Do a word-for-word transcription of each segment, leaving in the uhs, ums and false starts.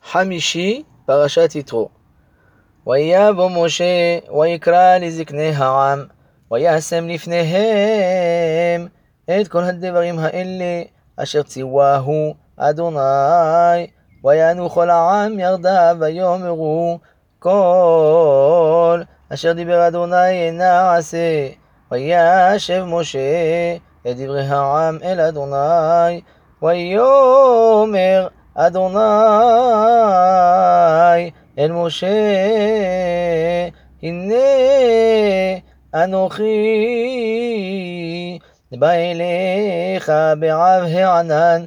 חמישי, פרשת יתרו. ויבוא משה ויקרא לזקני העם, וישם לפניהם את כל הדברים האלה אשר ציווהו אדוני, ויענו כל העם ירדיו ויאמרו כל אשר דיבר אדוני נעשה. וישב משה את דברי העם אל אדוני, ויאמר אדוני אל משה, הנה אנוכי בא אליך בעב הענן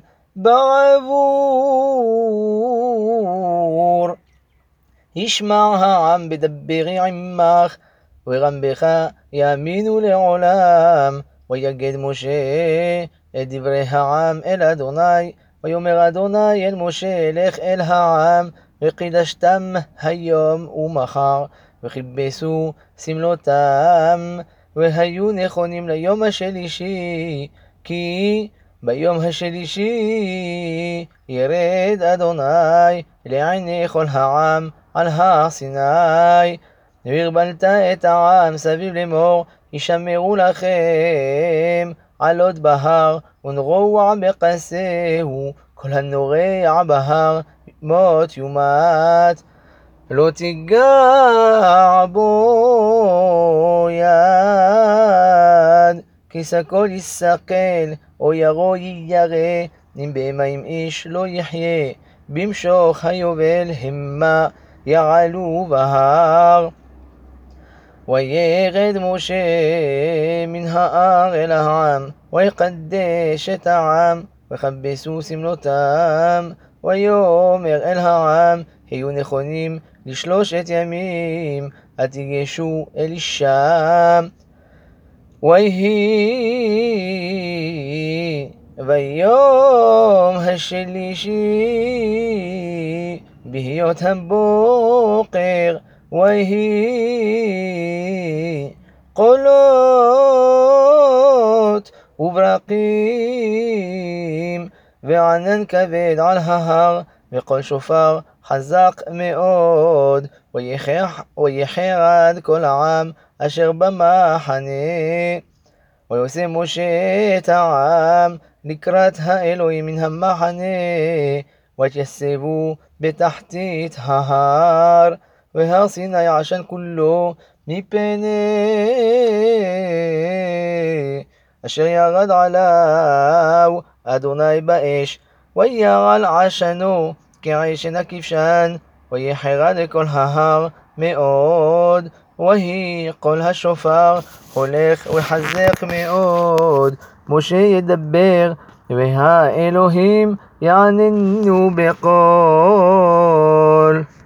בעבור. ישמע העם בדברי עמך, ורמבך יאמינו לעולם. ויגד משה את דברי העם אל אדוני, ויאמר אדוני אל משה, לך אל העם וקידשתם היום ומחר, וכיבסו סמלותם, והיו נכונים ליום השלישי, כי ביום השלישי ירד אדוני לעיני כל העם על הר סיני. והרבלת את העם סביב לאמור, ישמרו לכם עלות בהר, ונרוע בקסהו, כל הנורע בהר מות יומת. לא תיגע בו יד, כי סקול יסקל, או ירו יירא, אם במים איש לא יחיה. במשוך היובל המה יעלו בהר. וירד משה מן ההר אל העם, ויקדש את העם, וכבסו סמלותם. ויאמר אל העם, היו נכונים לשלושת ימים, אל תיגשו אל אישה. ויהי ביום השלישי בהיות הבוקר, ויהי קולות וברקים וענן כבד על ההר, וקול שופר חזק מאוד. ויחרד כל העם אשר במחנה. ויוצא משה את העם לקראת האלוהים מן המחנה, ויתייצבו בתחתית ההר, והר סיני עשן כולו מפני אשר ירד עליו אדוני באש. וירל עשנו כעשן הכבשן, ויחרד כל ההר מאוד. ויהי קול השופר הולך וחזק מאוד. משה ידבר, והאלוהים יעננו בקול.